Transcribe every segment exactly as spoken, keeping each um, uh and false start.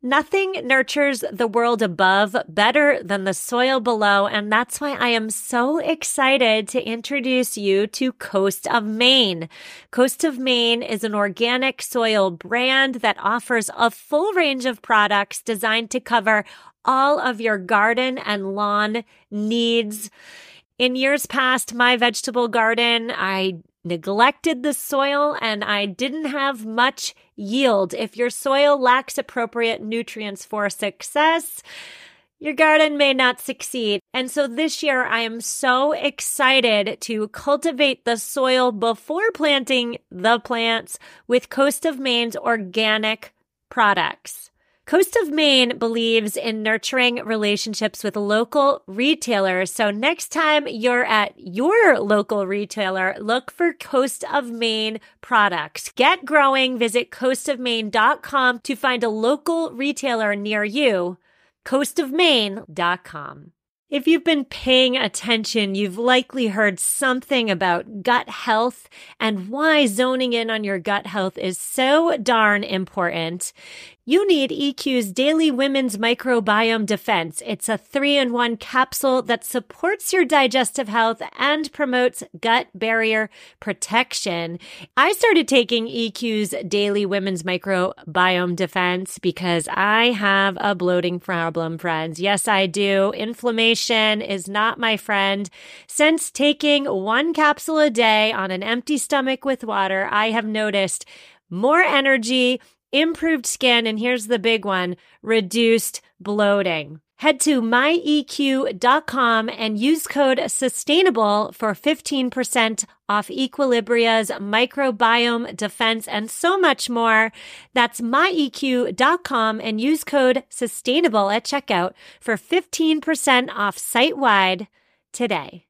Nothing nurtures the world above better than the soil below, and that's why I am so excited to introduce you to Coast of Maine. Coast of Maine is an organic soil brand that offers a full range of products designed to cover all of your garden and lawn needs. In years past, my vegetable garden, I neglected the soil and I didn't have much yield. If your soil lacks appropriate nutrients for success, your garden may not succeed. And so this year, I am so excited to cultivate the soil before planting the plants with Coast of Maine's organic products. Coast of Maine believes in nurturing relationships with local retailers. So next time you're at your local retailer, look for Coast of Maine products. Get growing. Visit coast of maine dot com to find a local retailer near you. coast of maine dot com. If you've been paying attention, you've likely heard something about gut health and why zoning in on your gut health is so darn important. You need E Q's Daily Women's Microbiome Defense. It's a three-in-one capsule that supports your digestive health and promotes gut barrier protection. I started taking E Q's Daily Women's Microbiome Defense because I have a bloating problem, friends. Yes, I do. Inflammation is not my friend. Since taking one capsule a day on an empty stomach with water, I have noticed more energy, improved skin, and here's the big one, reduced bloating. Head to my E Q dot com and use code SUSTAINABLE for fifteen percent off Equilibria's microbiome defense and so much more. That's my E Q dot com and use code SUSTAINABLE at checkout for fifteen percent off site-wide today.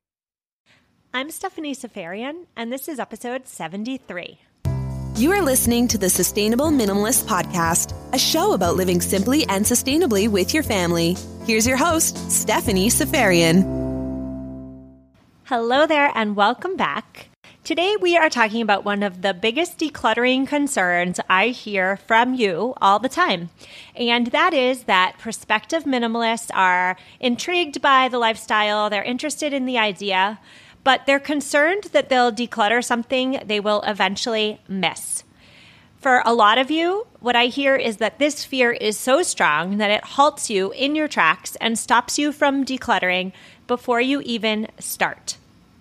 I'm Stephanie Seferian, and this is episode seventy-three. You are listening to the Sustainable Minimalist Podcast, a show about living simply and sustainably with your family. Here's your host, Stephanie Seferian. Hello there and welcome back. Today we are talking about one of the biggest decluttering concerns I hear from you all the time. And that is that prospective minimalists are intrigued by the lifestyle, they're interested in the idea, but they're concerned that they'll declutter something they will eventually miss. For a lot of you, what I hear is that this fear is so strong that it halts you in your tracks and stops you from decluttering before you even start.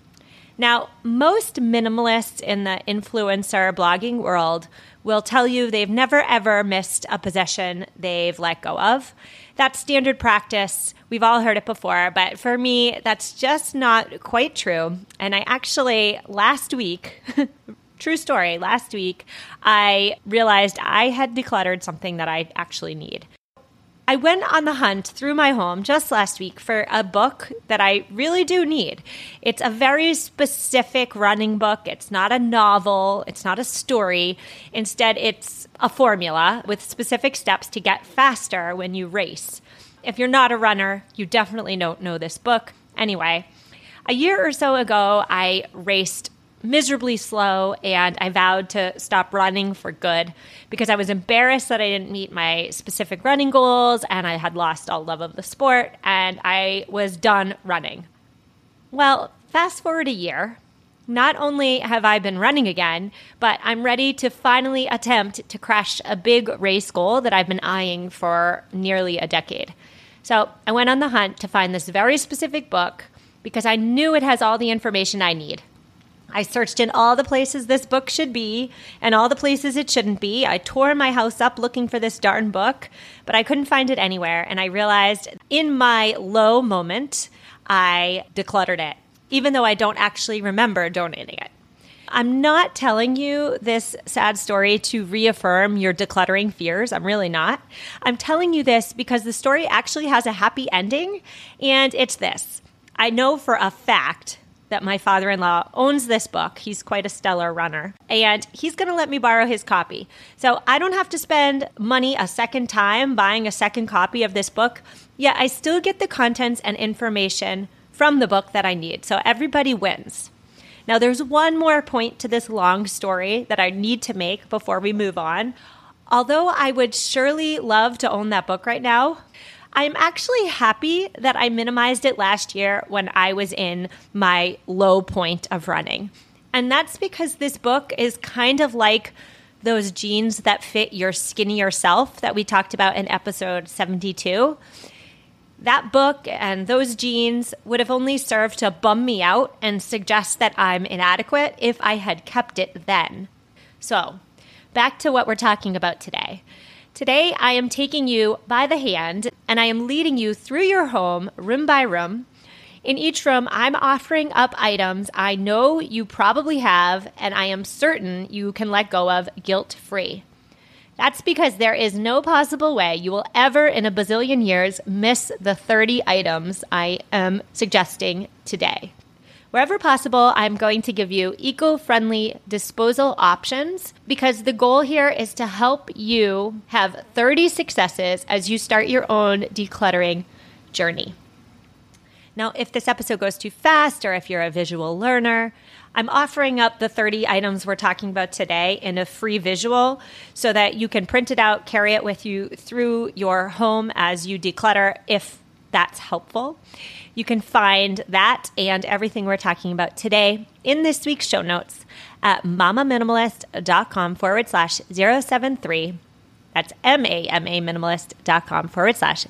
Now, most minimalists in the influencer blogging world will tell you they've never ever missed a possession they've let go of. That's standard practice. We've all heard it before, but for me, that's just not quite true. And I actually, last week, true story, last week, I realized I had decluttered something that I actually need. I went on the hunt through my home just last week for a book that I really do need. It's a very specific running book. It's not a novel. It's not a story. Instead, it's a formula with specific steps to get faster when you race. If you're not a runner, you definitely don't know this book. Anyway, a year or so ago, I raced miserably slow, and I vowed to stop running for good because I was embarrassed that I didn't meet my specific running goals and I had lost all love of the sport and I was done running. Well, fast forward a year. Not only have I been running again, but I'm ready to finally attempt to crush a big race goal that I've been eyeing for nearly a decade. So I went on the hunt to find this very specific book because I knew it has all the information I need. I searched in all the places this book should be and all the places it shouldn't be. I tore my house up looking for this darn book, but I couldn't find it anywhere. And I realized in my low moment, I decluttered it, even though I don't actually remember donating it. I'm not telling you this sad story to reaffirm your decluttering fears. I'm really not. I'm telling you this because the story actually has a happy ending, and it's this. I know for a fact that my father-in-law owns this book. He's quite a stellar runner, and he's going to let me borrow his copy. So I don't have to spend money a second time buying a second copy of this book, yet I still get the contents and information from the book that I need. So everybody wins. Now, there's one more point to this long story that I need to make before we move on. Although I would surely love to own that book right now, I'm actually happy that I minimized it last year when I was in my low point of running. And that's because this book is kind of like those jeans that fit your skinnier self that we talked about in episode seventy-two. That book and those jeans would have only served to bum me out and suggest that I'm inadequate if I had kept it then. So, back to what we're talking about today. Today, I am taking you by the hand and I am leading you through your home, room by room. In each room, I'm offering up items I know you probably have and I am certain you can let go of guilt-free. That's because there is no possible way you will ever in a bazillion years miss the thirty items I am suggesting today. Wherever possible, I'm going to give you eco-friendly disposal options because the goal here is to help you have thirty successes as you start your own decluttering journey. Now, if this episode goes too fast or if you're a visual learner, I'm offering up the thirty items we're talking about today in a free visual so that you can print it out, carry it with you through your home as you declutter if that's helpful. You can find that and everything we're talking about today in this week's show notes at mamaminimalist.com forward slash 073. That's M-A-M-A minimalist.com forward slash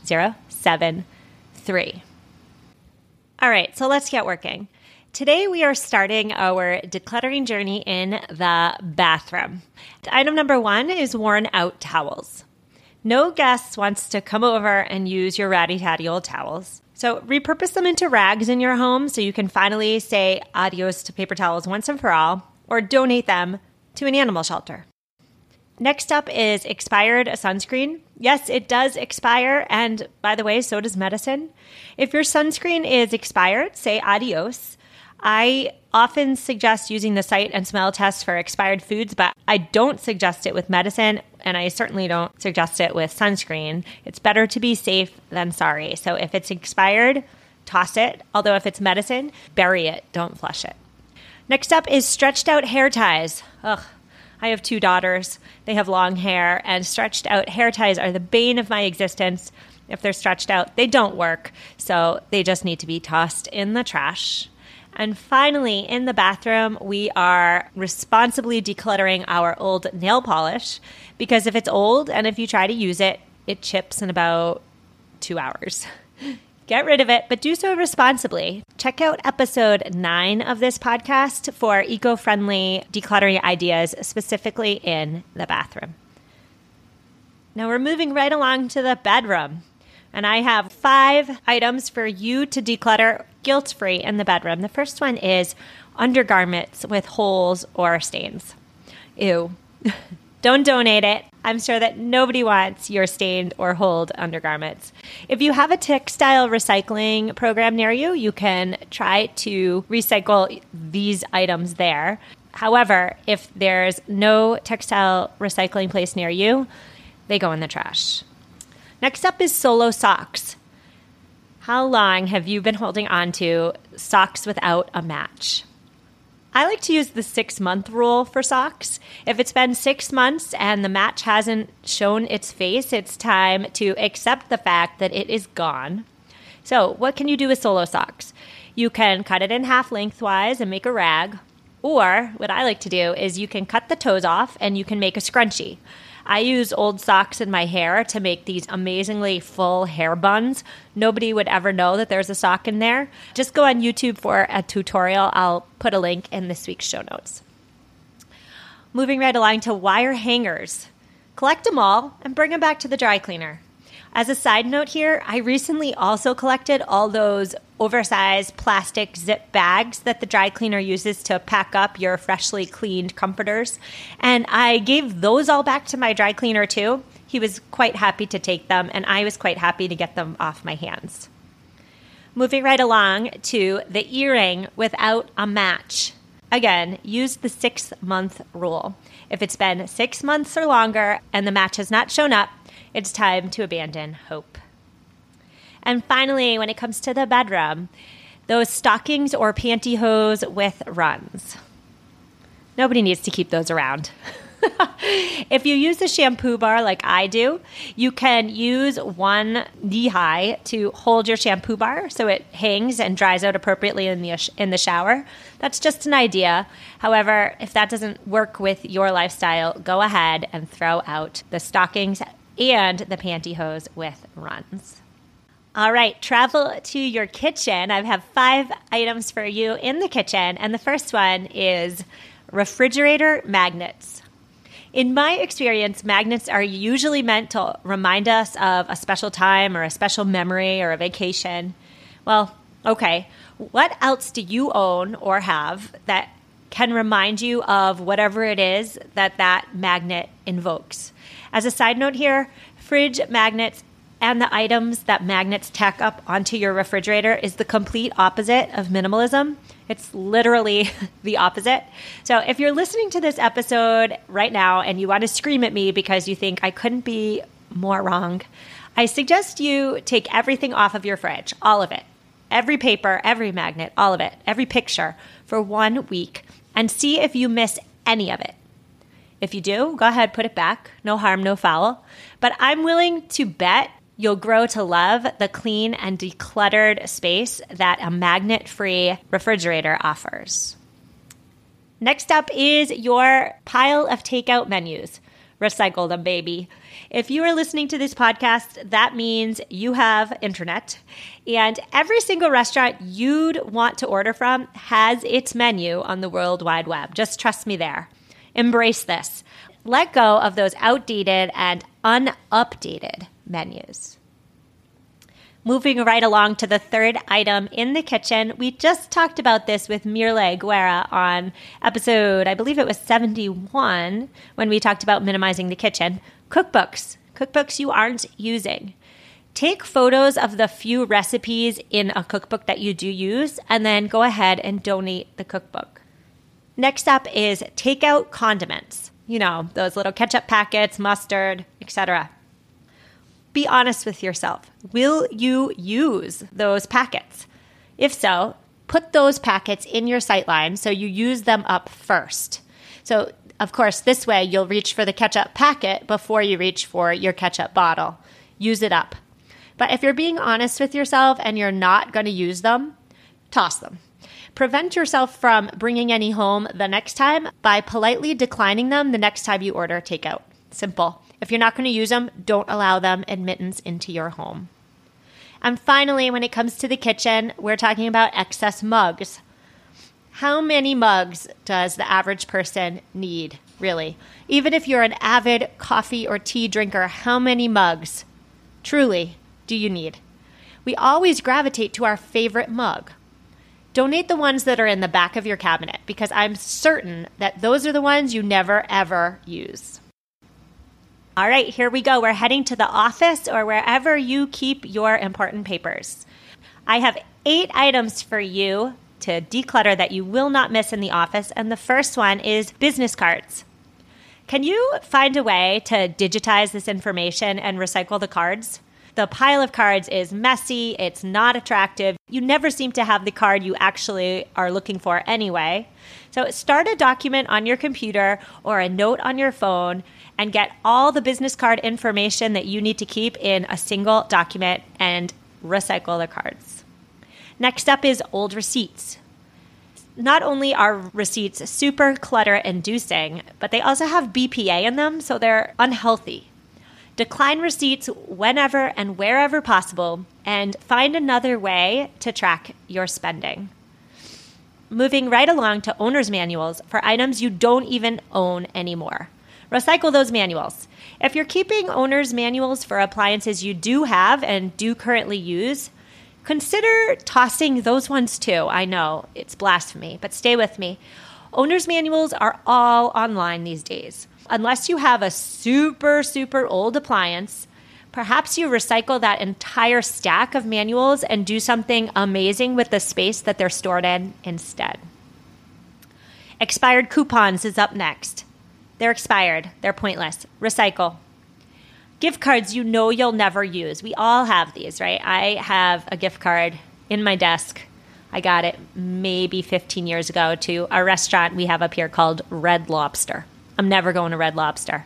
073. All right, so let's get working. Today we are starting our decluttering journey in the bathroom. Item number one is worn out towels. No guest wants to come over and use your ratty-tatty old towels. So repurpose them into rags in your home so you can finally say adios to paper towels once and for all, or donate them to an animal shelter. Next up is expired sunscreen. Yes, it does expire, and by the way, so does medicine. If your sunscreen is expired, say adios. I often suggest using the sight and smell test for expired foods, but I don't suggest it with medicine, and I certainly don't suggest it with sunscreen. It's better to be safe than sorry. So if it's expired, toss it. Although if it's medicine, bury it. Don't flush it. Next up is stretched out hair ties. Ugh. I have two daughters. They have long hair, and stretched out hair ties are the bane of my existence. If they're stretched out, they don't work, so they just need to be tossed in the trash. And finally, in the bathroom, we are responsibly decluttering our old nail polish because if it's old and if you try to use it, it chips in about two hours. Get rid of it, but do so responsibly. Check out episode nine of this podcast for eco-friendly decluttering ideas, specifically in the bathroom. Now we're moving right along to the bedroom. And I have five items for you to declutter guilt-free in the bedroom. The first one is undergarments with holes or stains. Ew. Don't donate it. I'm sure that nobody wants your stained or holed undergarments. If you have a textile recycling program near you, you can try to recycle these items there. However, if there's no textile recycling place near you, they go in the trash. Next up is solo socks. How long have you been holding on to socks without a match? I like to use the six-month rule for socks. If it's been six months and the match hasn't shown its face, it's time to accept the fact that it is gone. So what can you do with solo socks? You can cut it in half lengthwise and make a rag. Or what I like to do is you can cut the toes off and you can make a scrunchie. I use old socks in my hair to make these amazingly full hair buns. Nobody would ever know that there's a sock in there. Just go on YouTube for a tutorial. I'll put a link in this week's show notes. Moving right along to wire hangers. Collect them all and bring them back to the dry cleaner. As a side note here, I recently also collected all those oversized plastic zip bags that the dry cleaner uses to pack up your freshly cleaned comforters. And I gave those all back to my dry cleaner too. He was quite happy to take them, and I was quite happy to get them off my hands. Moving right along to the earring without a match. Again, use the six-month rule. If it's been six months or longer and the match has not shown up, it's time to abandon hope. And finally, when it comes to the bedroom, those stockings or pantyhose with runs. Nobody needs to keep those around. If you use a shampoo bar like I do, you can use one knee high to hold your shampoo bar so it hangs and dries out appropriately in the in the shower. That's just an idea. However, if that doesn't work with your lifestyle, go ahead and throw out the stockings and the pantyhose with runs. All right, travel to your kitchen. I have five items for you in the kitchen, and the first one is refrigerator magnets. In my experience, magnets are usually meant to remind us of a special time or a special memory or a vacation. Well, okay, what else do you own or have that can remind you of whatever it is that that magnet invokes? As a side note here, fridge magnets and the items that magnets tack up onto your refrigerator is the complete opposite of minimalism. It's literally the opposite. So if you're listening to this episode right now and you want to scream at me because you think I couldn't be more wrong, I suggest you take everything off of your fridge, all of it. Every paper, every magnet, all of it, every picture for one week and see if you miss any of it. If you do, go ahead, put it back. No harm, no foul. But I'm willing to bet you'll grow to love the clean and decluttered space that a magnet-free refrigerator offers. Next up is your pile of takeout menus. Recycle them, baby. If you are listening to this podcast, that means you have internet, and every single restaurant you'd want to order from has its menu on the World Wide Web. Just trust me there. Embrace this. Let go of those outdated and unupdated menus. Moving right along to the third item in the kitchen, we just talked about this with Mirle Guerra on episode, I believe it was seventy-one, when we talked about minimizing the kitchen. Cookbooks. Cookbooks you aren't using. Take photos of the few recipes in a cookbook that you do use, and then go ahead and donate the cookbook. Next up is takeout condiments. You know, those little ketchup packets, mustard, et cetera. Be honest with yourself. Will you use those packets? If so, put those packets in your sightline so you use them up first. So, of course, this way you'll reach for the ketchup packet before you reach for your ketchup bottle. Use it up. But if you're being honest with yourself and you're not going to use them, toss them. Prevent yourself from bringing any home the next time by politely declining them the next time you order takeout. Simple. If you're not going to use them, don't allow them admittance into your home. And finally, when it comes to the kitchen, we're talking about excess mugs. How many mugs does the average person need, really? Even if you're an avid coffee or tea drinker, how many mugs, truly, do you need? We always gravitate to our favorite mug. Donate the ones that are in the back of your cabinet because I'm certain that those are the ones you never, ever use. All right, here we go. We're heading to the office or wherever you keep your important papers. I have eight items for you to declutter that you will not miss in the office, and the first one is business cards. Can you find a way to digitize this information and recycle the cards? The pile of cards is messy, it's not attractive. You never seem to have the card you actually are looking for anyway. So start a document on your computer or a note on your phone and get all the business card information that you need to keep in a single document and recycle the cards. Next up is old receipts. Not only are receipts super clutter-inducing, but they also have B P A in them, so they're unhealthy. Decline receipts whenever and wherever possible, and find another way to track your spending. Moving right along to owner's manuals for items you don't even own anymore. Recycle those manuals. If you're keeping owner's manuals for appliances you do have and do currently use, consider tossing those ones too. I know, it's blasphemy, but stay with me. Owner's manuals are all online these days. Unless you have a super, super old appliance, perhaps you recycle that entire stack of manuals and do something amazing with the space that they're stored in instead. Expired coupons is up next. They're expired. They're pointless. Recycle. Gift cards you know you'll never use. We all have these, right? I have a gift card in my desk. I got it maybe fifteen years ago to a restaurant we have up here called Red Lobster. I'm never going to Red Lobster.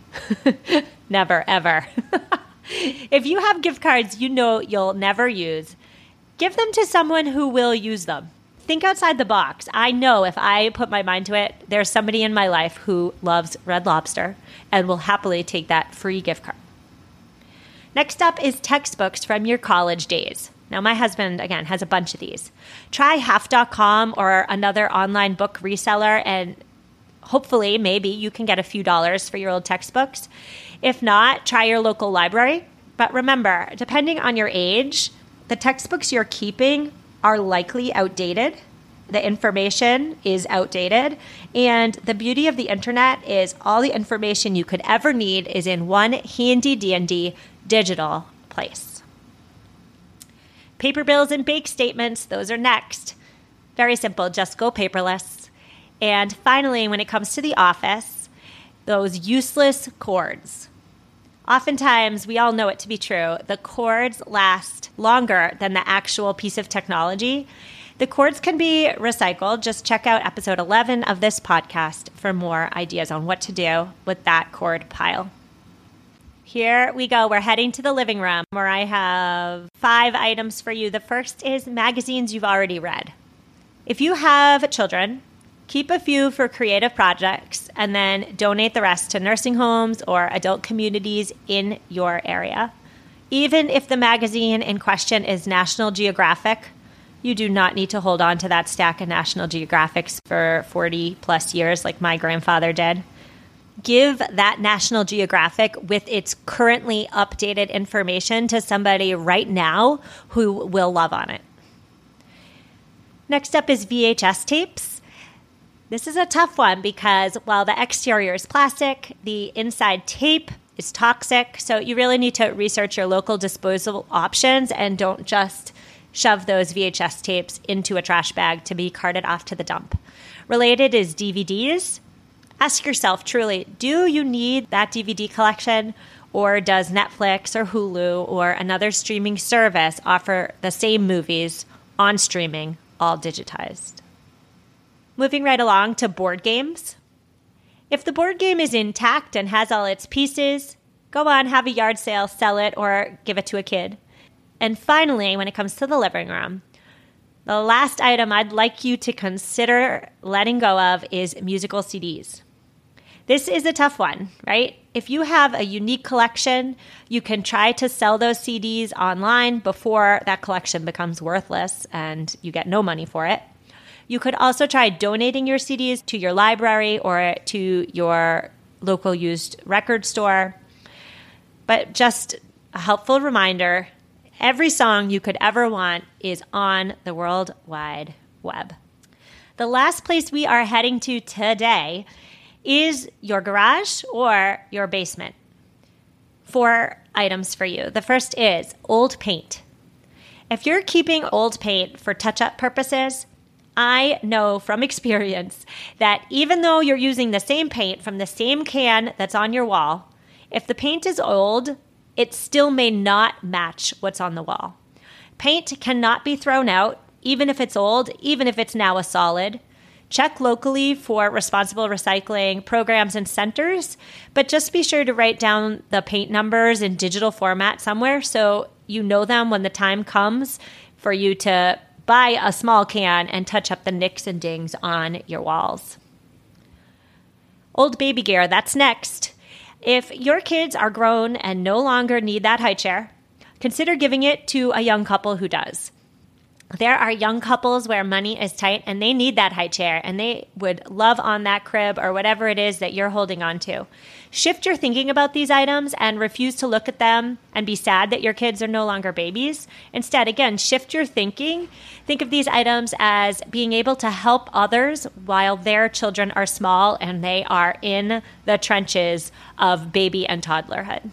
Never, ever. If you have gift cards you know you'll never use, give them to someone who will use them. Think outside the box. I know if I put my mind to it, there's somebody in my life who loves Red Lobster and will happily take that free gift card. Next up is textbooks from your college days. Now, my husband, again, has a bunch of these. Try half dot com or another online book reseller, and hopefully, maybe you can get a few dollars for your old textbooks. If not, try your local library. But remember, depending on your age, the textbooks you're keeping are likely outdated. The information is outdated. And the beauty of the internet is all the information you could ever need is in one handy dandy digital place. Paper bills and bank statements, those are next. Very simple, just go paperless. And finally, when it comes to the office, those useless cords. Oftentimes, we all know it to be true, the cords last longer than the actual piece of technology. The cords can be recycled. Just check out episode eleven of this podcast for more ideas on what to do with that cord pile. Here we go. We're heading to the living room where I have five items for you. The first is magazines you've already read. If you have children, keep a few for creative projects and then donate the rest to nursing homes or adult communities in your area. Even if the magazine in question is National Geographic, you do not need to hold on to that stack of National Geographics for forty plus years like my grandfather did. Give that National Geographic with its currently updated information to somebody right now who will love on it. Next up is V H S tapes. This is a tough one because while the exterior is plastic, the inside tape is toxic. So you really need to research your local disposal options and don't just shove those V H S tapes into a trash bag to be carted off to the dump. Related is D V Ds. Ask yourself truly, do you need that D V D collection, or does Netflix or Hulu or another streaming service offer the same movies on streaming, all digitized? Moving right along to board games. If the board game is intact and has all its pieces, go on, have a yard sale, sell it, or give it to a kid. And finally, when it comes to the living room, the last item I'd like you to consider letting go of is musical C Ds. This is a tough one, right? If you have a unique collection, you can try to sell those C Ds online before that collection becomes worthless and you get no money for it. You could also try donating your C Ds to your library or to your local used record store. But just a helpful reminder, every song you could ever want is on the World Wide Web. The last place we are heading to today is your garage or your basement. Four items for you. The first is old paint. If you're keeping old paint for touch-up purposes, I know from experience that even though you're using the same paint from the same can that's on your wall, if the paint is old, it still may not match what's on the wall. Paint cannot be thrown out, even if it's old, even if it's now a solid. Check locally for responsible recycling programs and centers, but just be sure to write down the paint numbers in digital format somewhere so you know them when the time comes for you to buy a small can and touch up the nicks and dings on your walls. Old baby gear, that's next. If your kids are grown and no longer need that high chair, consider giving it to a young couple who does. There are young couples where money is tight and they need that high chair and they would love on that crib or whatever it is that you're holding on to. Shift your thinking about these items and refuse to look at them and be sad that your kids are no longer babies. Instead, again, shift your thinking. Think of these items as being able to help others while their children are small and they are in the trenches of baby and toddlerhood.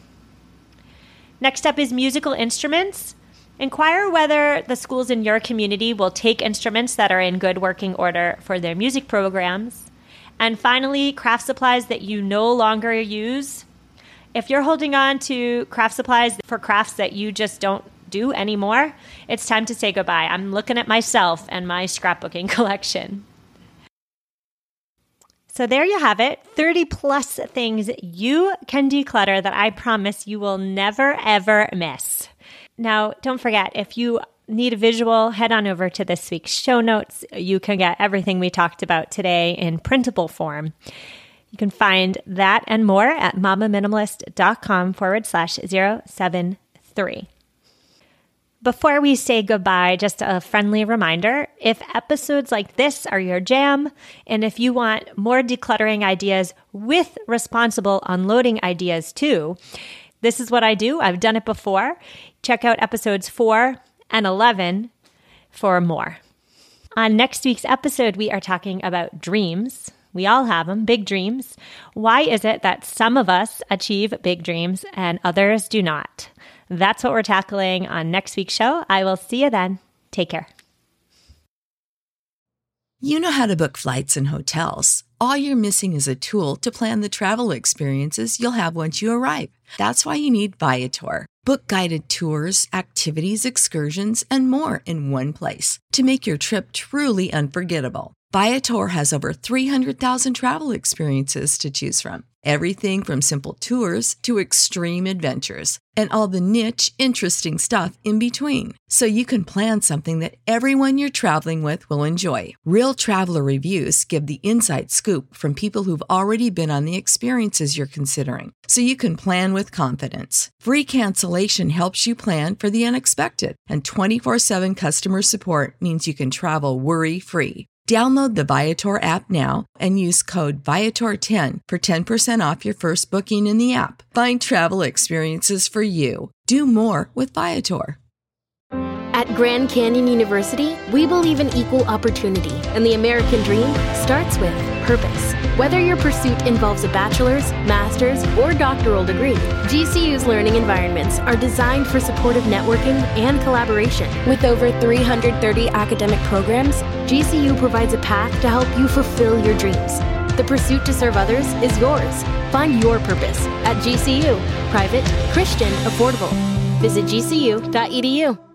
Next up is musical instruments. Inquire whether the schools in your community will take instruments that are in good working order for their music programs. And finally, craft supplies that you no longer use. If you're holding on to craft supplies for crafts that you just don't do anymore, it's time to say goodbye. I'm looking at myself and my scrapbooking collection. So there you have it, thirty plus things you can declutter that I promise you will never, ever miss. Now, don't forget, if you need a visual, head on over to this week's show notes. You can get everything we talked about today in printable form. You can find that and more at mamaminimalist.com forward slash 073. Before we say goodbye, just a friendly reminder, if episodes like this are your jam, and if you want more decluttering ideas with responsible unloading ideas too, this is what I do. I've done it before. Check out episodes four and eleven for more. On next week's episode, we are talking about dreams. We all have them, big dreams. Why is it that some of us achieve big dreams and others do not? That's what we're tackling on next week's show. I will see you then. Take care. You know how to book flights and hotels. All you're missing is a tool to plan the travel experiences you'll have once you arrive. That's why you need Viator. Book guided tours, activities, excursions, and more in one place to make your trip truly unforgettable. Viator has over three hundred thousand travel experiences to choose from. Everything from simple tours to extreme adventures and all the niche, interesting stuff in between. So you can plan something that everyone you're traveling with will enjoy. Real traveler reviews give the inside scoop from people who've already been on the experiences you're considering. So you can plan with confidence. Free cancellation helps you plan for the unexpected. And twenty-four seven customer support means you can travel worry-free. Download the Viator app now and use code Viator ten for ten percent off your first booking in the app. Find travel experiences for you. Do more with Viator. At Grand Canyon University, we believe in equal opportunity, and the American dream starts with purpose. Whether your pursuit involves a bachelor's, master's, or doctoral degree, G C U's learning environments are designed for supportive networking and collaboration. With over three hundred thirty academic programs, G C U provides a path to help you fulfill your dreams. The pursuit to serve others is yours. Find your purpose at G C U. Private, Christian, affordable. Visit G C U dot E D U.